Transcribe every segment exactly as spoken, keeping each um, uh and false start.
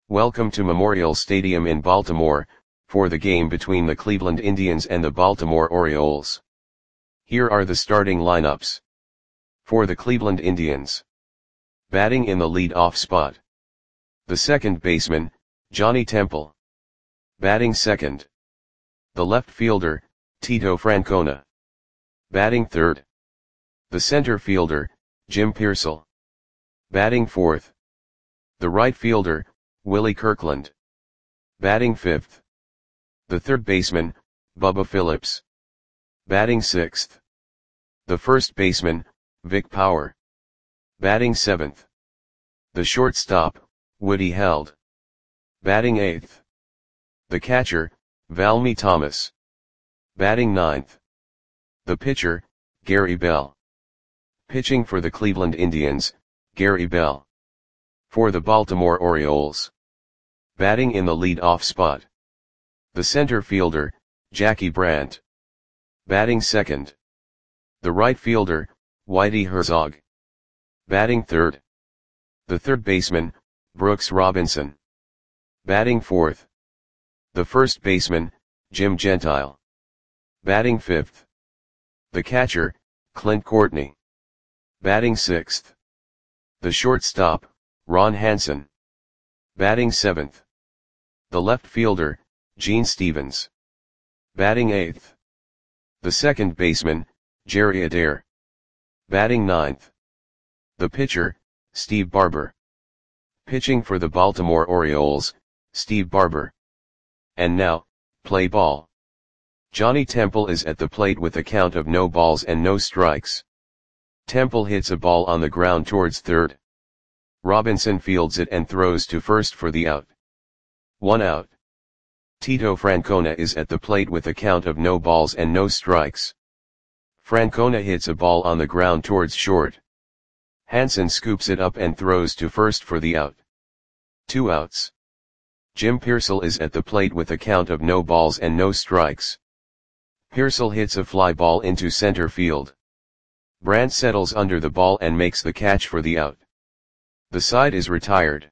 Welcome to Memorial Stadium in Baltimore, for the game between the Cleveland Indians and the Baltimore Orioles. Here are the starting lineups. For the Cleveland Indians. Batting in the lead-off spot. The second baseman, Johnny Temple. Batting second. The left fielder, Tito Francona. Batting third. The center fielder, Jim Piersall. Batting fourth. The right fielder, Willie Kirkland. Batting fifth. The third baseman, Bubba Phillips. Batting sixth. The first baseman, Vic Power. Batting seventh. The shortstop, Woody Held. Batting eighth. The catcher, Valmy Thomas. Batting ninth. The pitcher, Gary Bell. Pitching for the Cleveland Indians, Gary Bell. For the Baltimore Orioles. Batting in the lead-off spot. The center fielder, Jackie Brandt. Batting second. The right fielder, Whitey Herzog. Batting third. The third baseman, Brooks Robinson. Batting fourth. The first baseman, Jim Gentile. Batting fifth. The catcher, Clint Courtney. Batting sixth. The shortstop, Ron Hansen. Batting seventh. The left fielder, Gene Stevens. Batting eighth. The second baseman, Jerry Adair. Batting ninth. The pitcher, Steve Barber. Pitching for the Baltimore Orioles, Steve Barber. And now, play ball. Johnny Temple is at the plate with a count of no balls and no strikes. Temple hits a ball on the ground towards third. Robinson fields it and throws to first for the out. One out. Tito Francona is at the plate with a count of no balls and no strikes. Francona hits a ball on the ground towards short. Hansen scoops it up and throws to first for the out. Two outs. Jim Piersall is at the plate with a count of no balls and no strikes. Piersall hits a fly ball into center field. Brandt settles under the ball and makes the catch for the out. The side is retired.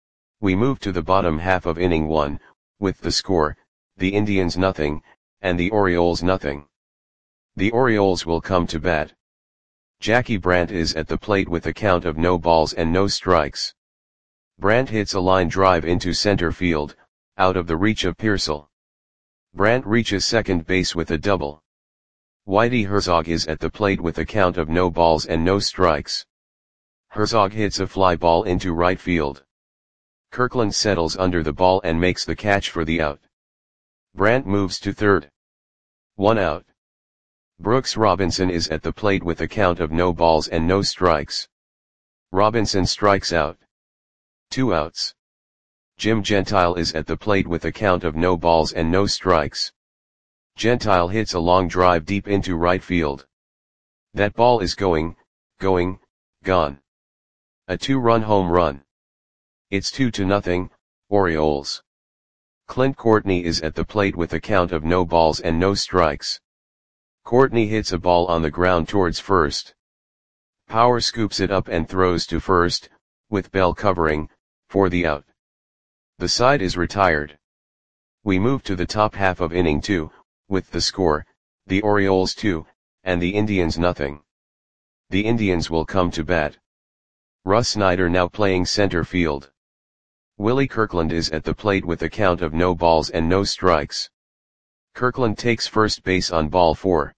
We move to the bottom half of inning one, with the score, the Indians nothing, and the Orioles nothing. The Orioles will come to bat. Jackie Brandt is at the plate with a count of no balls and no strikes. Brandt hits a line drive into center field, out of the reach of Piersall. Brandt reaches second base with a double. Whitey Herzog is at the plate with a count of no balls and no strikes. Herzog hits a fly ball into right field. Kirkland settles under the ball and makes the catch for the out. Brandt moves to third. One out. Brooks Robinson is at the plate with a count of no balls and no strikes. Robinson strikes out. Two outs. Jim Gentile is at the plate with a count of no balls and no strikes. Gentile hits a long drive deep into right field. That ball is going, going, gone. A two-run home run. It's two to nothing, Orioles. Clint Courtney is at the plate with a count of no balls and no strikes. Courtney hits a ball on the ground towards first. Power scoops it up and throws to first, with Bell covering, for the out. The side is retired. We move to the top half of inning two, with the score, the Orioles two, and the Indians nothing. The Indians will come to bat. Russ Snyder now playing center field. Willie Kirkland is at the plate with a count of no balls and no strikes. Kirkland takes first base on ball four.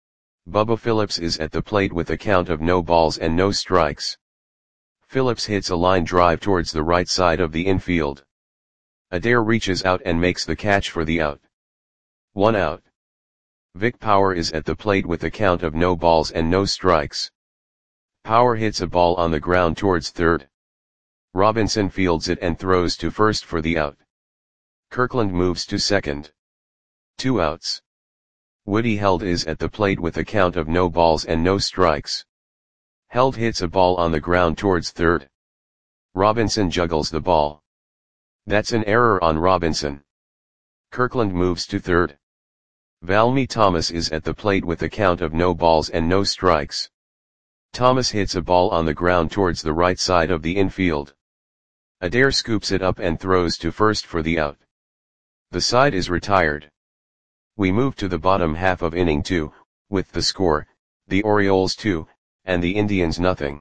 Bubba Phillips is at the plate with a count of no balls and no strikes. Phillips hits a line drive towards the right side of the infield. Adair reaches out and makes the catch for the out. One out. Vic Power is at the plate with a count of no balls and no strikes. Power hits a ball on the ground towards third. Robinson fields it and throws to first for the out. Kirkland moves to second. Two outs. Woody Held is at the plate with a count of no balls and no strikes. Held hits a ball on the ground towards third. Robinson juggles the ball. That's an error on Robinson. Kirkland moves to third. Valmy Thomas is at the plate with a count of no balls and no strikes. Thomas hits a ball on the ground towards the right side of the infield. Adair scoops it up and throws to first for the out. The side is retired. We move to the bottom half of inning two, with the score, the Orioles two, and the Indians nothing.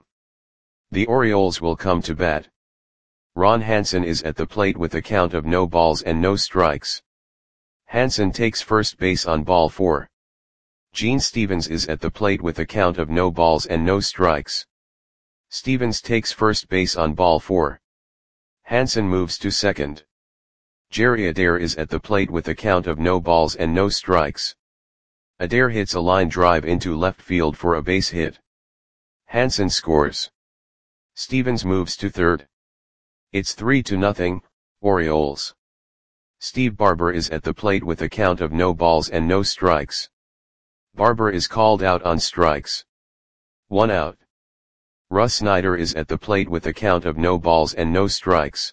The Orioles will come to bat. Ron Hansen is at the plate with a count of no balls and no strikes. Hansen takes first base on ball four. Gene Stevens is at the plate with a count of no balls and no strikes. Stevens takes first base on ball four. Hansen moves to second. Jerry Adair is at the plate with a count of no balls and no strikes. Adair hits a line drive into left field for a base hit. Hansen scores. Stevens moves to third. It's three to nothing, Orioles. Steve Barber is at the plate with a count of no balls and no strikes. Barber is called out on strikes. One out. Russ Snyder is at the plate with a count of no balls and no strikes.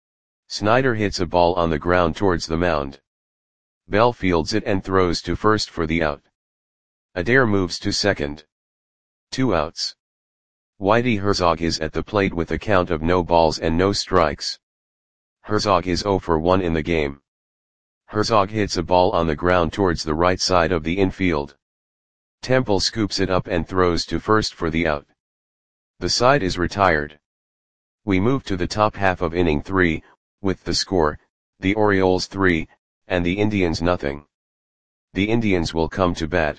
Snyder hits a ball on the ground towards the mound. Bell fields it and throws to first for the out. Adair moves to second. Two outs. Whitey Herzog is at the plate with a count of no balls and no strikes. Herzog is zero for one in the game. Herzog hits a ball on the ground towards the right side of the infield. Temple scoops it up and throws to first for the out. The side is retired. We move to the top half of inning three, with the score, the Orioles three, and the Indians nothing. The Indians will come to bat.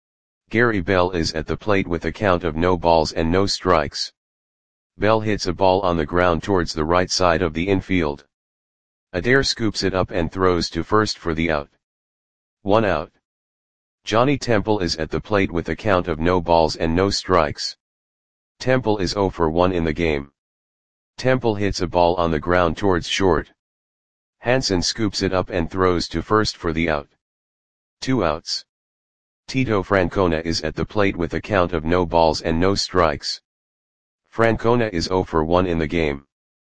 Gary Bell is at the plate with a count of no balls and no strikes. Bell hits a ball on the ground towards the right side of the infield. Adair scoops it up and throws to first for the out. One out. Johnny Temple is at the plate with a count of no balls and no strikes. Temple is zero for one in the game. Temple hits a ball on the ground towards short. Hansen scoops it up and throws to first for the out. Two outs. Tito Francona is at the plate with a count of no balls and no strikes. Francona is zero for one in the game.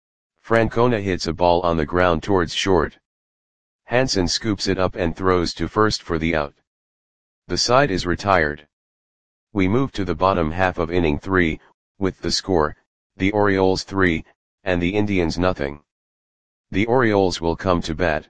Francona hits a ball on the ground towards short. Hansen scoops it up and throws to first for the out. The side is retired. We move to the bottom half of inning three, with the score, the Orioles three, and the Indians nothing. The Orioles will come to bat.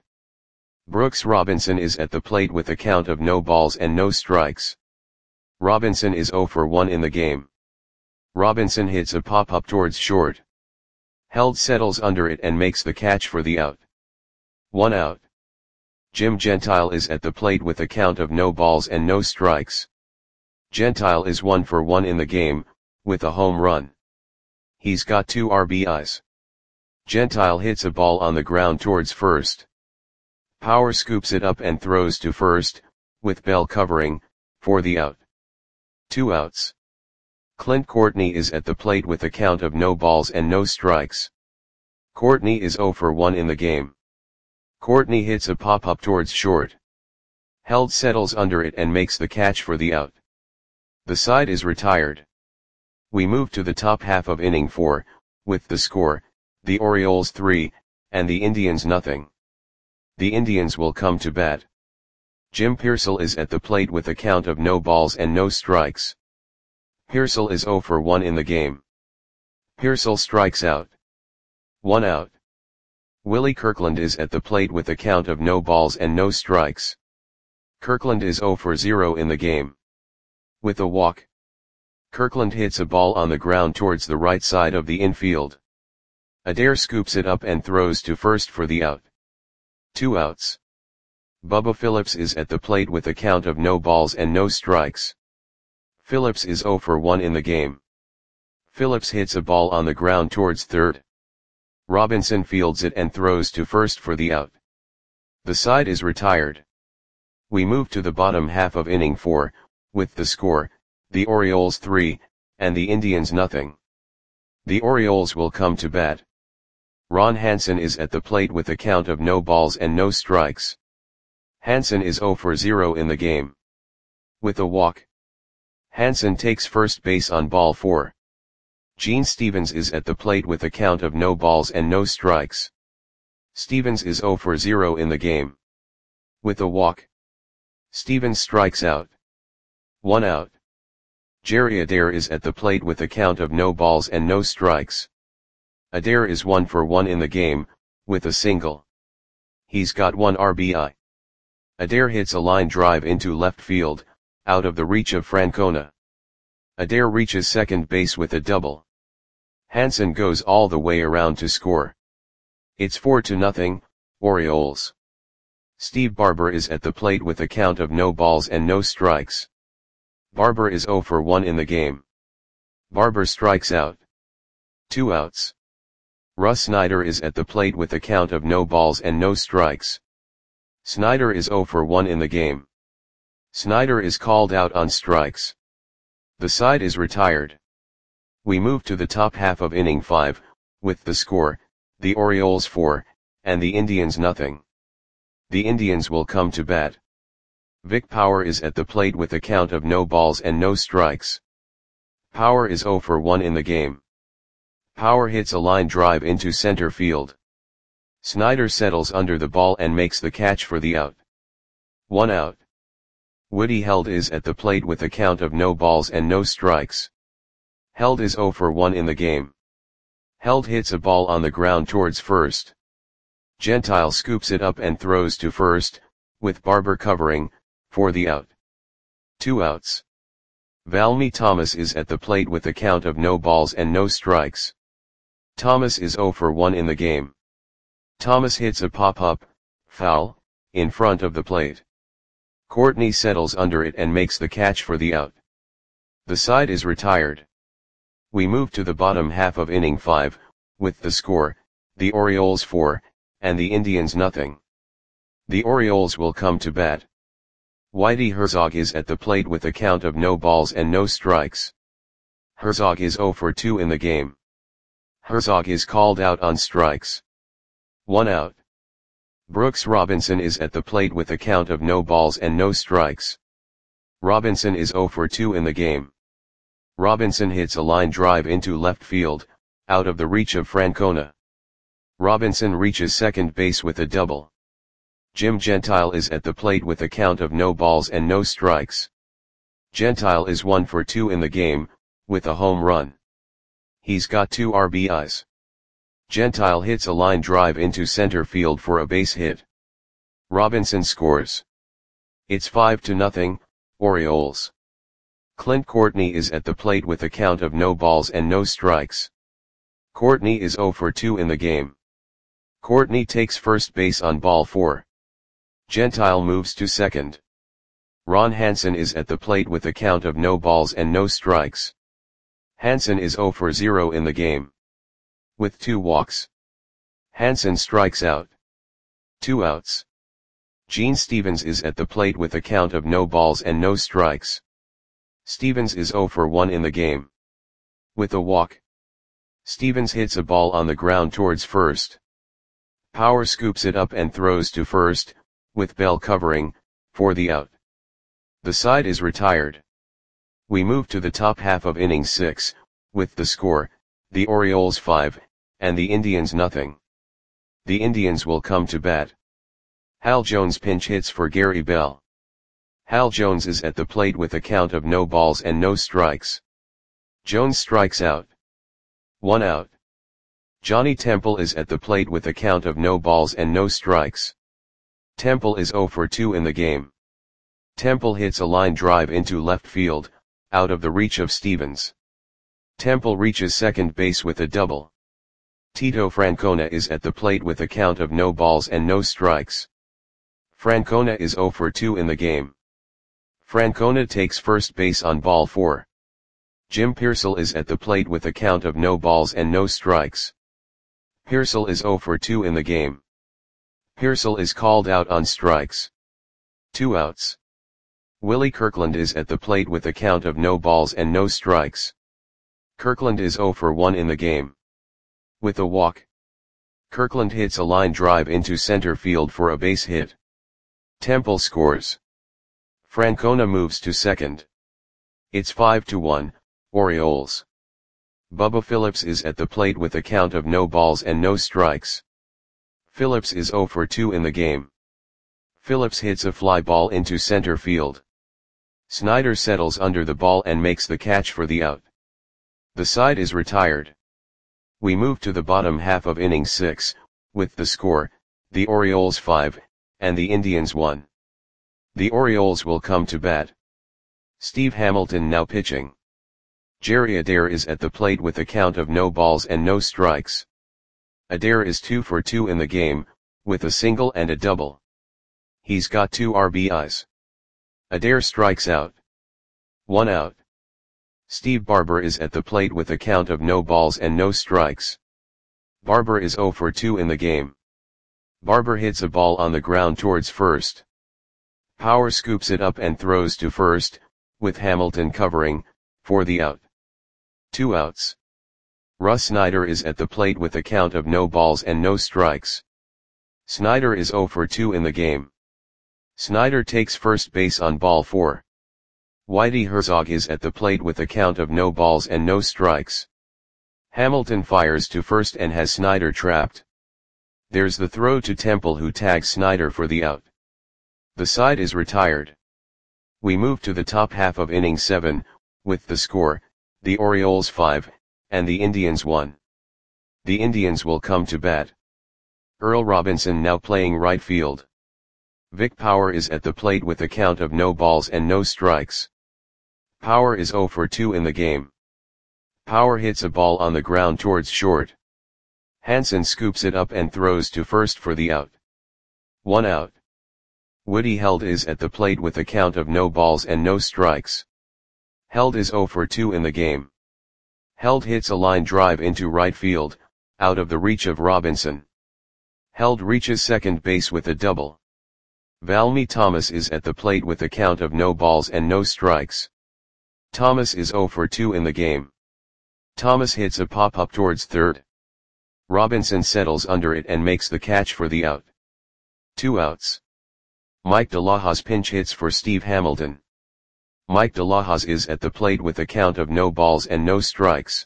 Brooks Robinson is at the plate with a count of no balls and no strikes. Robinson is zero for one in the game. Robinson hits a pop-up towards short. Held settles under it and makes the catch for the out. One out. Jim Gentile is at the plate with a count of no balls and no strikes. Gentile is one for one in the game, with a home run. He's got two R B Is. Gentile hits a ball on the ground towards first. Power scoops it up and throws to first, with Bell covering, for the out. Two outs. Clint Courtney is at the plate with a count of no balls and no strikes. Courtney is zero for one in the game. Courtney hits a pop-up towards short. Held settles under it and makes the catch for the out. The side is retired. We move to the top half of inning four, with the score, the Orioles three, and the Indians nothing. The Indians will come to bat. Jim Pearsall is at the plate with a count of no balls and no strikes. Pearsall is zero for one in the game. Pearsall strikes out. One out. Willie Kirkland is at the plate with a count of no balls and no strikes. Kirkland is zero for zero in the game. With a walk. Kirkland hits a ball on the ground towards the right side of the infield. Adair scoops it up and throws to first for the out. Two outs. Bubba Phillips is at the plate with a count of no balls and no strikes. Phillips is zero for one in the game. Phillips hits a ball on the ground towards third. Robinson fields it and throws to first for the out. The side is retired. We move to the bottom half of inning four, with the score, the Orioles three, and the Indians nothing. The Orioles will come to bat. Ron Hansen is at the plate with a count of no balls and no strikes. Hansen is zero for zero in the game. With a walk. Hansen takes first base on ball four. Gene Stevens is at the plate with a count of no balls and no strikes. Stevens is zero for zero in the game. With a walk. Stevens strikes out. One out. Jerry Adair is at the plate with a count of no balls and no strikes. Adair is one for one in the game, with a single. He's got one R B I. Adair hits a line drive into left field, out of the reach of Francona. Adair reaches second base with a double. Hansen goes all the way around to score. It's four to nothing, Orioles. Steve Barber is at the plate with a count of no balls and no strikes. Barber is zero for one in the game. Barber strikes out. Two outs. Russ Snyder is at the plate with a count of no balls and no strikes. Snyder is zero for one in the game. Snyder is called out on strikes. The side is retired. We move to the top half of inning five, with the score, the Orioles four, and the Indians nothing. The Indians will come to bat. Vic Power is at the plate with a count of no balls and no strikes. Power is zero for one in the game. Power hits a line drive into center field. Snyder settles under the ball and makes the catch for the out. One out. Woody Held is at the plate with a count of no balls and no strikes. Held is zero for one in the game. Held hits a ball on the ground towards first. Gentile scoops it up and throws to first, with Barber covering, for the out. Two outs. Valmy Thomas is at the plate with a count of no balls and no strikes. Thomas is zero for one in the game. Thomas hits a pop-up, foul, in front of the plate. Courtney settles under it and makes the catch for the out. The side is retired. We move to the bottom half of inning five, with the score, the Orioles four, and the Indians nothing. The Orioles will come to bat. Whitey Herzog is at the plate with a count of no balls and no strikes. Herzog is zero for two in the game. Herzog is called out on strikes. One out. Brooks Robinson is at the plate with a count of no balls and no strikes. Robinson is zero for two in the game. Robinson hits a line drive into left field, out of the reach of Francona. Robinson reaches second base with a double. Jim Gentile is at the plate with a count of no balls and no strikes. Gentile is one for two in the game, with a home run. He's got two R B Is. Gentile hits a line drive into center field for a base hit. Robinson scores. It's five to nothing, Orioles. Clint Courtney is at the plate with a count of no balls and no strikes. Courtney is zero for two in the game. Courtney takes first base on ball four. Gentile moves to second. Ron Hansen is at the plate with a count of no balls and no strikes. Hansen is zero for zero in the game. With two walks. Hansen strikes out. Two outs. Gene Stevens is at the plate with a count of no balls and no strikes. Stevens is zero for one in the game. With a walk. Stevens hits a ball on the ground towards first. Power scoops it up and throws to first, with Bell covering, for the out. The side is retired. We move to the top half of inning six, with the score, the Orioles five, and the Indians nothing. The Indians will come to bat. Hal Jones pinch hits for Gary Bell. Hal Jones is at the plate with a count of no balls and no strikes. Jones strikes out. One out. Johnny Temple is at the plate with a count of no balls and no strikes. Temple is zero for two in the game. Temple hits a line drive into left field, out of the reach of Stevens. Temple reaches second base with a double. Tito Francona is at the plate with a count of no balls and no strikes. Francona is zero for two in the game. Francona takes first base on ball four. Jim Pearsall is at the plate with a count of no balls and no strikes. Pearsall is zero for two in the game. Pearsall is called out on strikes. Two outs. Willie Kirkland is at the plate with a count of no balls and no strikes. Kirkland is zero for one in the game. With a walk. Kirkland hits a line drive into center field for a base hit. Temple scores. Francona moves to second. It's five to one, Orioles. Bubba Phillips is at the plate with a count of no balls and no strikes. Phillips is zero for two in the game. Phillips hits a fly ball into center field. Snyder settles under the ball and makes the catch for the out. The side is retired. We move to the bottom half of inning six, with the score, the Orioles five, and the Indians one. The Orioles will come to bat. Steve Hamilton now pitching. Jerry Adair is at the plate with a count of no balls and no strikes. Adair is two for two in the game, with a single and a double. He's got two R B Is. Adair strikes out. One out. Steve Barber is at the plate with a count of no balls and no strikes. Barber is zero for two in the game. Barber hits a ball on the ground towards first. Power scoops it up and throws to first, with Hamilton covering, for the out. Two outs. Russ Snyder is at the plate with a count of no balls and no strikes. Snyder is zero for two in the game. Snyder takes first base on ball four. Whitey Herzog is at the plate with a count of no balls and no strikes. Hamilton fires to first and has Snyder trapped. There's the throw to Temple, who tags Snyder for the out. The side is retired. We move to the top half of inning seven, with the score, the Orioles five, and the Indians one. The Indians will come to bat. Earl Robinson now playing right field. Vic Power is at the plate with a count of no balls and no strikes. Power is zero for two in the game. Power hits a ball on the ground towards short. Hansen scoops it up and throws to first for the out. One out. Woody Held is at the plate with a count of no balls and no strikes. Held is zero for two in the game. Held hits a line drive into right field, out of the reach of Robinson. Held reaches second base with a double. Valmy Thomas is at the plate with a count of no balls and no strikes. Thomas is zero for two in the game. Thomas hits a pop-up towards third. Robinson settles under it and makes the catch for the out. Two outs. Mike DeLahoz pinch hits for Steve Hamilton. Mike DeLahoz is at the plate with a count of no balls and no strikes.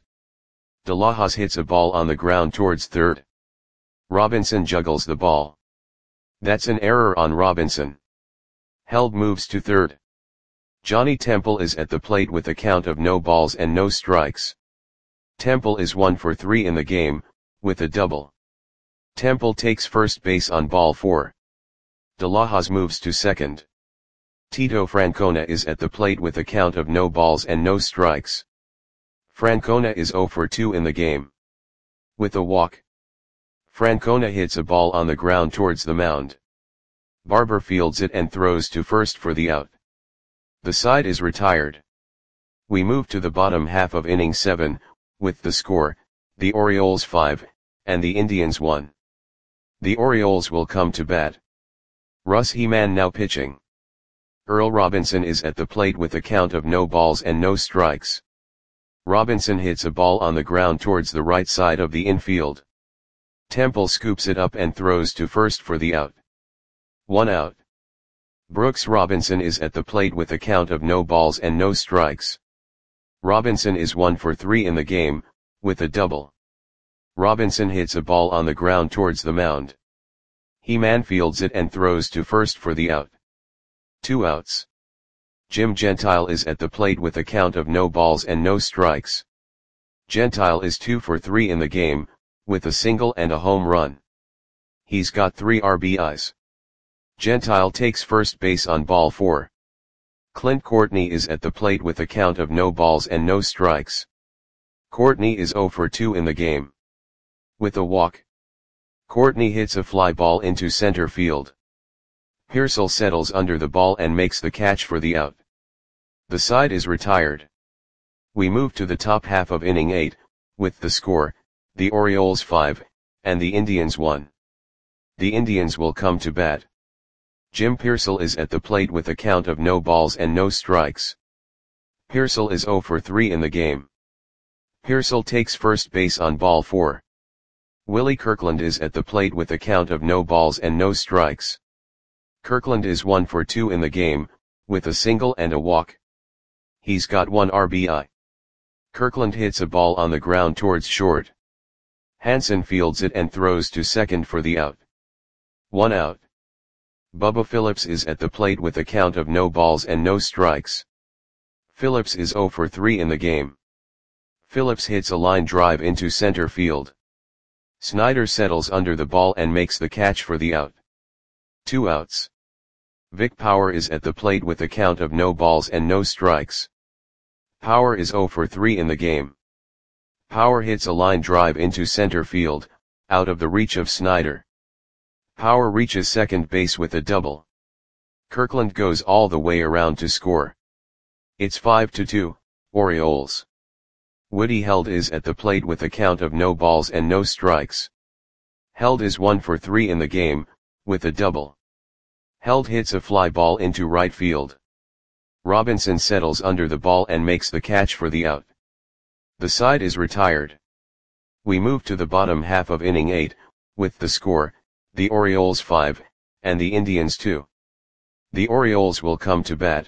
DeLahoz hits a ball on the ground towards third. Robinson juggles the ball. That's an error on Robinson. Held moves to third. Johnny Temple is at the plate with a count of no balls and no strikes. Temple is one for three in the game, with a double. Temple takes first base on ball four. DeLahoz moves to second. Tito Francona is at the plate with a count of no balls and no strikes. Francona is zero for two in the game. With a walk. Francona hits a ball on the ground towards the mound. Barber fields it and throws to first for the out. The side is retired. We move to the bottom half of inning seven, with the score, the Orioles five, and the Indians one. The Orioles will come to bat. Russ He-Man now pitching. Earl Robinson is at the plate with a count of no balls and no strikes. Robinson hits a ball on the ground towards the right side of the infield. Temple scoops it up and throws to first for the out. One out. Brooks Robinson is at the plate with a count of no balls and no strikes. Robinson is one for three in the game, with a double. Robinson hits a ball on the ground towards the mound. He-Man fields it and throws to first for the out. Two outs. Jim Gentile is at the plate with a count of no balls and no strikes. Gentile is two for three in the game, with a single and a home run. He's got three R B Is. Gentile takes first base on ball four. Clint Courtney is at the plate with a count of no balls and no strikes. Courtney is zero for two in the game. With a walk. Courtney hits a fly ball into center field. Pearsall settles under the ball and makes the catch for the out. The side is retired. We move to the top half of inning eight, with the score, the Orioles five, and the Indians one. The Indians will come to bat. Jim Pearsall is at the plate with a count of no balls and no strikes. Pearsall is zero for three in the game. Pearsall takes first base on ball four. Willie Kirkland is at the plate with a count of no balls and no strikes. Kirkland is one for two in the game, with a single and a walk. He's got one R B I. Kirkland hits a ball on the ground towards short. Hansen fields it and throws to second for the out. One out. Bubba Phillips is at the plate with a count of no balls and no strikes. Phillips is zero for three in the game. Phillips hits a line drive into center field. Snyder settles under the ball and makes the catch for the out. Two outs. Vic Power is at the plate with a count of no balls and no strikes. Power is oh for three in the game. Power hits a line drive into center field, out of the reach of Snyder. Power reaches second base with a double. Kirkland goes all the way around to score. It's five to two, Orioles. Woody Held is at the plate with a count of no balls and no strikes. Held is one for three in the game, with a double. Held hits a fly ball into right field. Robinson settles under the ball and makes the catch for the out. The side is retired. We move to the bottom half of inning eight, with the score, the Orioles five, and the Indians two. The Orioles will come to bat.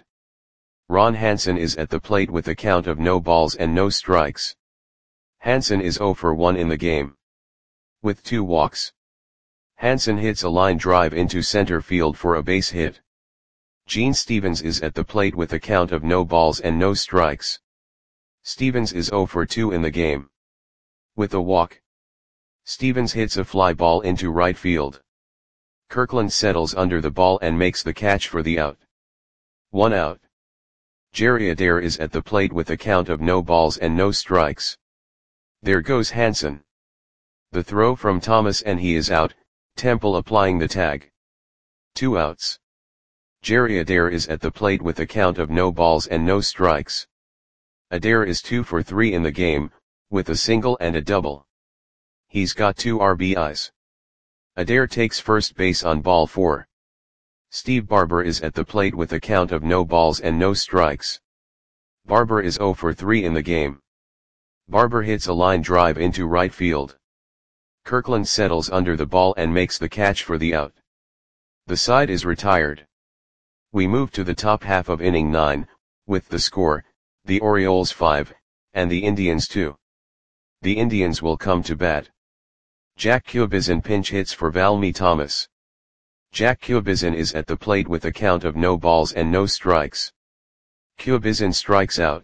Ron Hansen is at the plate with a count of no balls and no strikes. Hansen is oh for one in the game. With two walks. Hansen hits a line drive into center field for a base hit. Gene Stevens is at the plate with a count of no balls and no strikes. Stevens is oh for two in the game. With a walk. Stevens hits a fly ball into right field. Kirkland settles under the ball and makes the catch for the out. One out. Jerry Adair is at the plate with a count of no balls and no strikes. There goes Hansen. The throw from Thomas and he is out, Temple applying the tag. Two outs. Jerry Adair is at the plate with a count of no balls and no strikes. Adair is two for three in the game, with a single and a double. He's got two R B Is. Adair takes first base on ball four. Steve Barber is at the plate with a count of no balls and no strikes. Barber is oh for three in the game. Barber hits a line drive into right field. Kirkland settles under the ball and makes the catch for the out. The side is retired. We move to the top half of inning nine, with the score, the Orioles five, and the Indians two. The Indians will come to bat. Jack Cubizin pinch hits for Valmy Thomas. Jack Cubizin is at the plate with a count of no balls and no strikes. Cubizin strikes out.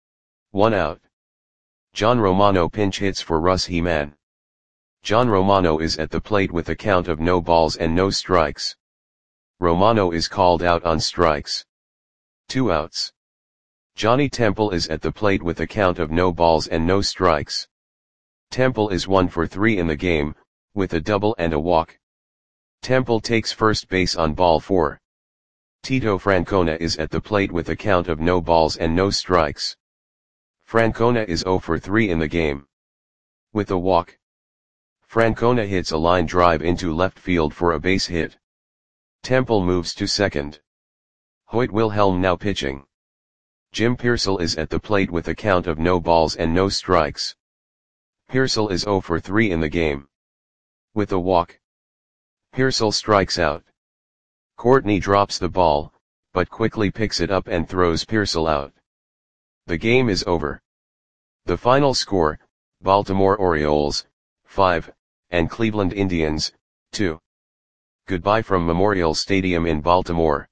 One out. John Romano pinch hits for Russ He-Man. John Romano is at the plate with a count of no balls and no strikes. Romano is called out on strikes. Two outs. Johnny Temple is at the plate with a count of no balls and no strikes. Temple is one for three in the game, with a double and a walk. Temple takes first base on ball four. Tito Francona is at the plate with a count of no balls and no strikes. Francona is oh for three in the game. With a walk. Francona hits a line drive into left field for a base hit. Temple moves to second. Hoyt Wilhelm now pitching. Jim Pearsall is at the plate with a count of no balls and no strikes. Pearsall is oh for three in the game. With a walk. Pearsall strikes out. Courtney drops the ball, but quickly picks it up and throws Pearsall out. The game is over. The final score, Baltimore Orioles, five, and Cleveland Indians, two. Goodbye from Memorial Stadium in Baltimore.